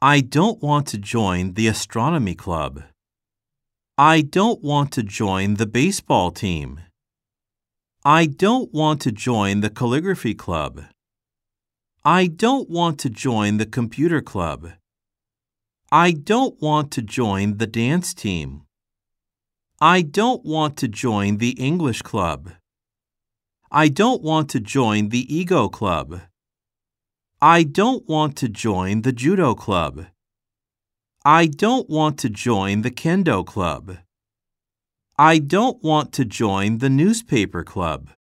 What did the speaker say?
I don't want to join the astronomy club. I don't want to join the baseball team. I don't want to join the calligraphy club. I don't want to join the computer club. I don't want to join the dance team. I don't want to join the English club. I don't want to join the ego club. I don't want to join the judo club. I don't want to join the kendo club. I don't want to join the newspaper club.